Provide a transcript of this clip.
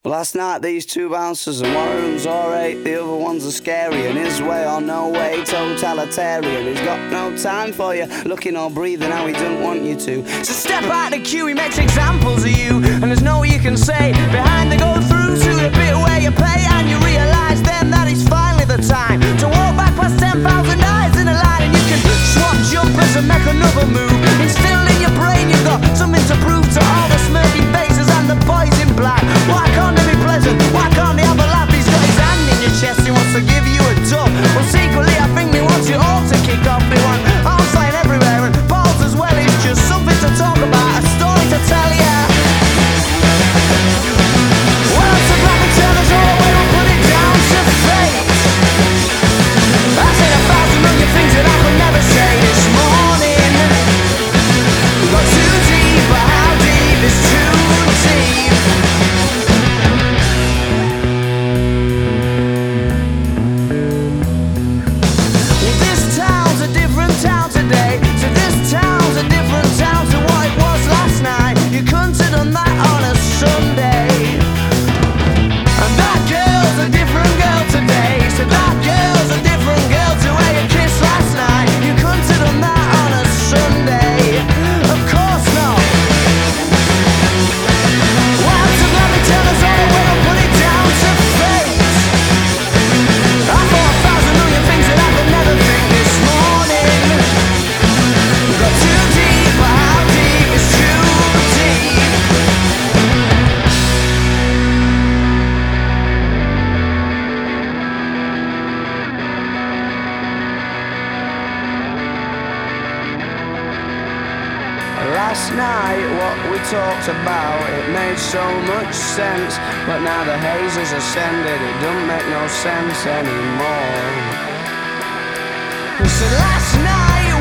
Last night these two bouncers, and one of them's alright, the other one's a scary, and his way or no way, totalitarian. He's got no time for you, looking or breathing how he doesn't want you to. So step out the queue, he makes examples of you, and there's no you can say behind the go through to the bit where you pay, and you realise then that it's finally the time to walk back past 10,000 eyes in a line, and you can swap jumpers and make another move. Instilled in your brain, you've got something to prove to all the smirking faces and the boys in black. Why can't they be pleasant? Why can't they have a laugh? He's got his hand in your chest, he wants to give you a tug. Well, secretly I think he wants you all to kick off. They want arms flying everywhere and balls as well. It's just something to talk about, a story to tell ya. Well, it's a black and turner's all the way, we'll put it down to fate. I said 1,000 million things that I could never say this morning. We got too deep, but how deep is too deep? Well, this town's a different town today. So this town's a different town to what it was last night. You couldn't have done that on a Sunday. And that girl's a different girl today. So that girl's a different girl to where you kissed last night. You couldn't have done that on a Sunday. Of course not. Well, to let me tell us all the way, I'll put it down to fate. I thought 1,000 million things that I could never think this morning. Got too deep, but how deep is too deep? Last night what we talked about, it made so much sense, but now the haze has ascended, it don't make no sense anymore. So last night